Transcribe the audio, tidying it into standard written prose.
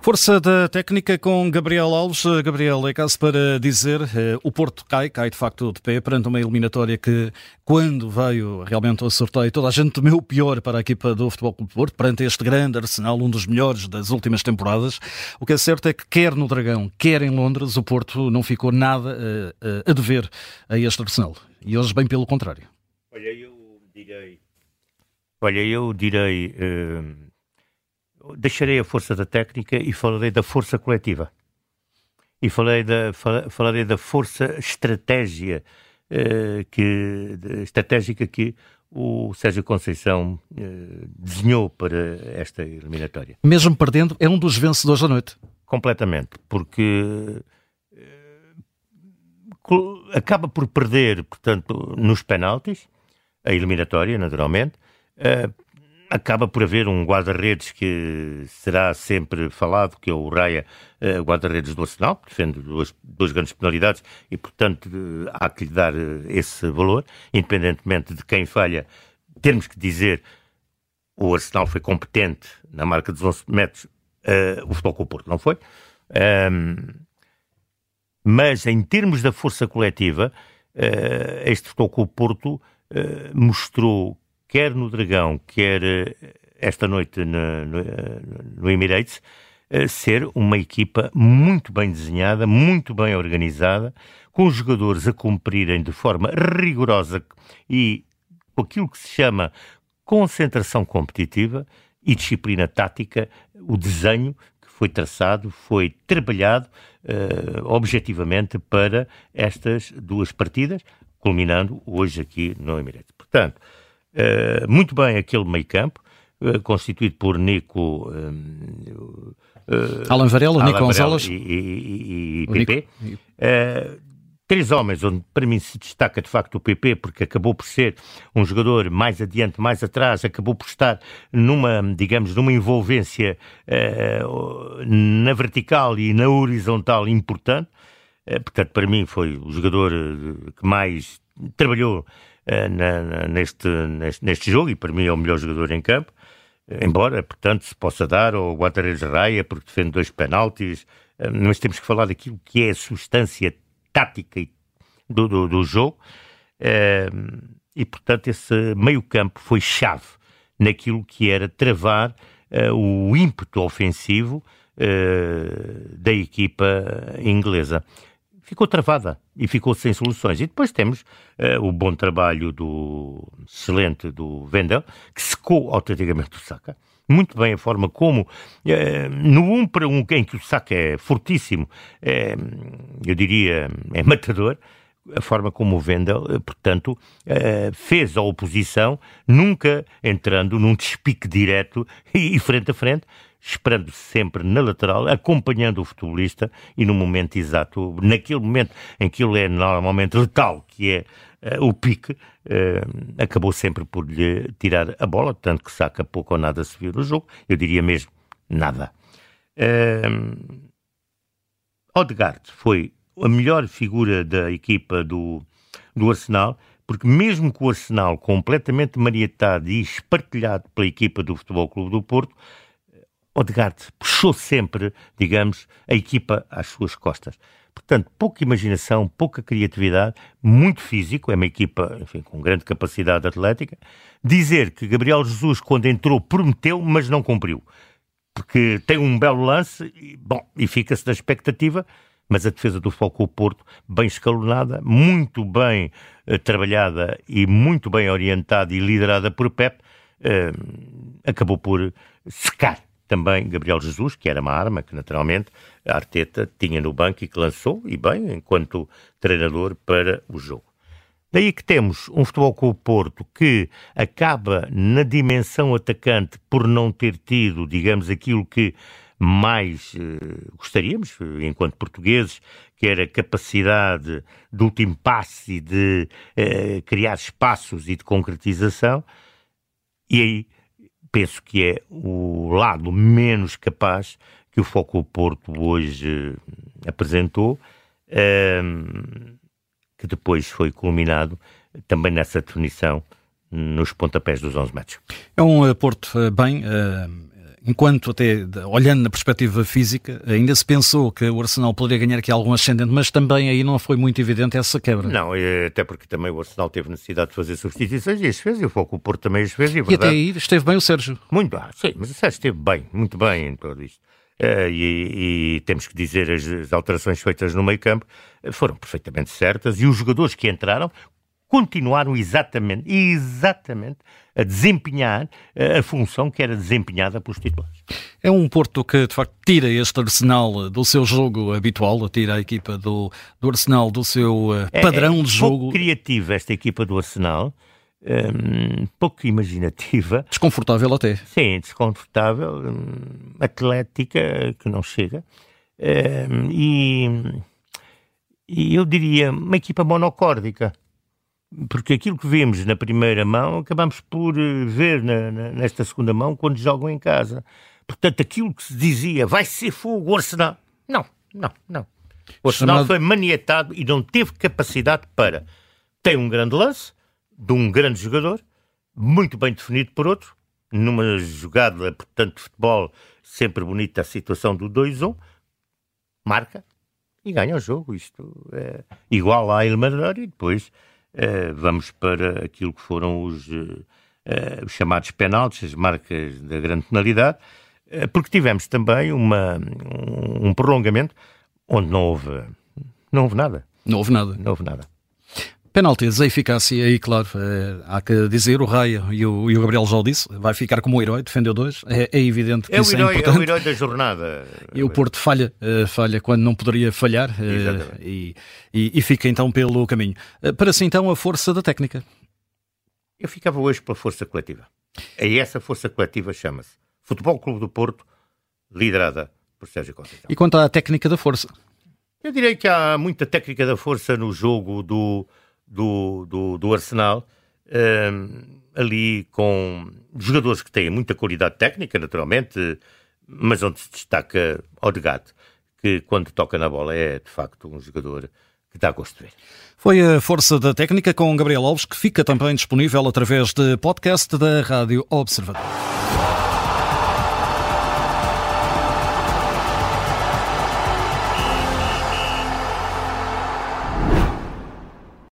Força da técnica com Gabriel Alves. Gabriel, é caso para dizer, o Porto cai de facto de pé perante uma eliminatória que, quando veio realmente ao sorteio, toda a gente temeu o pior para a equipa do Futebol Clube do Porto, perante este grande Arsenal, um dos melhores das últimas temporadas. O que é certo é que quer no Dragão, quer em Londres, o Porto não ficou nada a dever a este Arsenal. E hoje bem pelo contrário. Deixarei a força da técnica e falarei da força coletiva. E falarei da força estratégica que o Sérgio Conceição desenhou para esta eliminatória. Mesmo perdendo, é um dos vencedores da noite. Completamente, porque acaba por perder, portanto, nos penaltis, a eliminatória, naturalmente. Acaba por haver um guarda-redes que será sempre falado, que é o Raya, guarda-redes do Arsenal, que defende duas grandes penalidades e, portanto, há que lhe dar esse valor, independentemente de quem falha. Temos que dizer, o Arsenal foi competente na marca dos 11 metros, o Futebol Clube do Porto não foi. Mas, em termos da força coletiva, este Futebol Clube do Porto mostrou, quer no Dragão, quer esta noite no Emirates, ser uma equipa muito bem desenhada, muito bem organizada, com os jogadores a cumprirem de forma rigorosa e com aquilo que se chama concentração competitiva e disciplina tática, o desenho que foi traçado, foi trabalhado objetivamente para estas duas partidas, culminando hoje aqui no Emirates. Portanto, muito bem aquele meio-campo, constituído por Nico, Alan Varela, Nico Gonzalez e PP. Três homens onde para mim se destaca de facto o PP, porque acabou por ser um jogador mais adiante, mais atrás, acabou por estar numa envolvência na vertical e na horizontal importante. Portanto, para mim foi o jogador que mais trabalhou neste jogo, e para mim é o melhor jogador em campo, embora, portanto, se possa dar ao guarda-redes Raya, porque defende 2 penaltis, mas temos que falar daquilo que é a substância tática do jogo, e, portanto, esse meio-campo foi chave naquilo que era travar o ímpeto ofensivo da equipa inglesa. Ficou travada e ficou sem soluções. E depois temos o bom trabalho excelente do Wendel, que secou autenticamente o Saka. Muito bem a forma como, no 1 para 1, em que o Saka é fortíssimo, eu diria, é matador, a forma como o Wendel, portanto, fez a oposição, nunca entrando num despique direto e frente a frente, esperando sempre na lateral, acompanhando o futebolista e no momento exato, naquele momento em que ele é normalmente letal, que é o pique, acabou sempre por lhe tirar a bola, tanto que Saka pouco ou nada se viu no jogo, eu diria mesmo nada. Odegaard foi a melhor figura da equipa do Arsenal, porque mesmo com o Arsenal completamente maniatado e espartilhado pela equipa do Futebol Clube do Porto, Odegaard puxou sempre, digamos, a equipa às suas costas. Portanto, pouca imaginação, pouca criatividade, muito físico, é uma equipa, enfim, com grande capacidade atlética. Dizer que Gabriel Jesus, quando entrou, prometeu, mas não cumpriu. Porque tem um belo lance, e fica-se na expectativa, mas a defesa do Futebol Clube do Porto, bem escalonada, muito bem trabalhada e muito bem orientada e liderada por Pep, acabou por secar também Gabriel Jesus, que era uma arma que naturalmente a Arteta tinha no banco e que lançou, e bem, enquanto treinador para o jogo. Daí que temos um Futebol Clube do Porto que acaba na dimensão atacante por não ter tido, digamos, aquilo que mais gostaríamos, enquanto portugueses, que era a capacidade do último passe, de criar espaços e de concretização, e aí penso que é o lado menos capaz que o Futebol Clube do Porto hoje apresentou, que depois foi culminado também nessa definição nos pontapés dos 11 metros. É um Porto bem enquanto até, olhando na perspectiva física, ainda se pensou que o Arsenal poderia ganhar aqui algum ascendente, mas também aí não foi muito evidente essa quebra. Não, até porque também o Arsenal teve necessidade de fazer substituições e as fez, e o Foco o Porto também as fez. E até aí esteve bem o Sérgio. Muito bem, sim, mas o Sérgio esteve bem, muito bem em tudo isto. E temos que dizer, as alterações feitas no meio campo foram perfeitamente certas, e os jogadores que entraram continuaram exatamente a desempenhar a função que era desempenhada pelos titulares. É um Porto que, de facto, tira este Arsenal do seu jogo habitual, tira a equipa do Arsenal do seu padrão de jogo. Pouco criativa esta equipa do Arsenal, pouco imaginativa. Desconfortável até. Sim, desconfortável, atlética, que não chega. E eu diria uma equipa monocórdica. Porque aquilo que vemos na primeira mão, acabamos por ver nesta segunda mão quando jogam em casa. Portanto, aquilo que se dizia, vai ser fogo o Arsenal. Não. O Arsenal foi maniatado e não teve capacidade para. Tem um grande lance, de um grande jogador, muito bem definido por outro, numa jogada, portanto, de futebol, sempre bonita a situação do 2-1, marca e ganha o jogo. Isto é igual à eliminatória, e depois vamos para aquilo que foram os chamados penaltis, as marcas da grande penalidade, porque tivemos também um prolongamento onde não houve nada. Não houve nada. Penaltis, a eficácia aí, claro, há que dizer, o Raia e o Gabriel já o disse, vai ficar como o herói, defendeu 2, é evidente que isso é importante. É o herói da jornada. E o Porto falha quando não poderia falhar, e fica então pelo caminho. Para si então a força da técnica. Eu ficava hoje pela força coletiva. E essa força coletiva chama-se Futebol Clube do Porto, liderada por Sérgio Conceição. E quanto à técnica da força? Eu direi que há muita técnica da força no jogo do Arsenal, ali com jogadores que têm muita qualidade técnica, naturalmente, mas onde se destaca Odegaard, que quando toca na bola é de facto um jogador que dá gosto de ver. Foi a Força da Técnica com Gabriel Alves, que fica também disponível através de podcast da Rádio Observador.